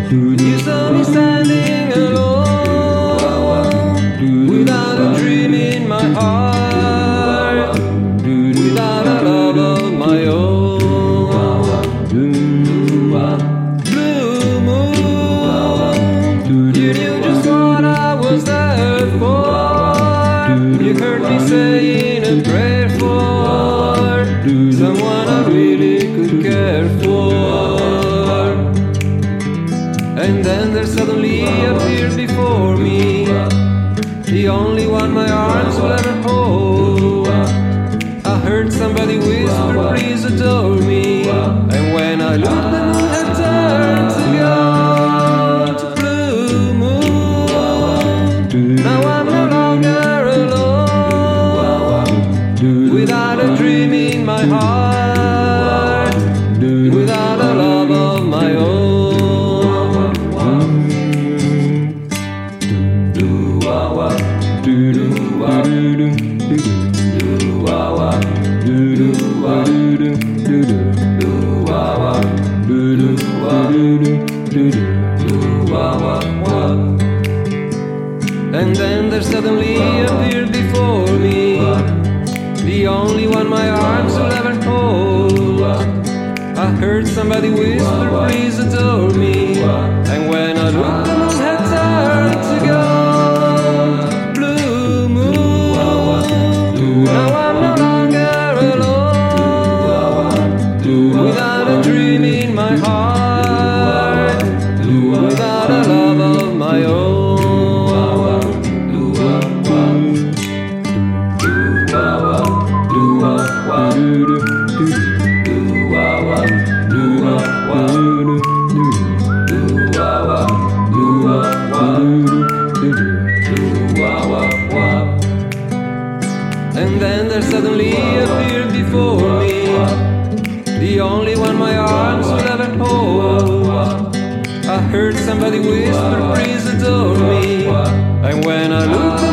You saw me standing alone, without a dream in my heart, without a love of my own. Blue moon, you knew just what I was there for. You heard me saying a prayer for someone I really could care for. And then there suddenly appeared before me the only one my arms will ever hold. I heard somebody whisper, please adore me. And when I looked, the moon had turned to gold. Blue moon, now I'm no longer alone, without a dream in my heart, without a love of my own. And then there suddenly appeared before me the only one my arms will ever hold. I heard somebody whisper, please adore me. And when I looked, the moon had turned to gold. Blue moon, now I'm no longer alone, without a dream in my heart, without a love of my own. And then there suddenly appeared before me the only one my arms will ever hold. I heard somebody whisper, please adore me. And when I looked,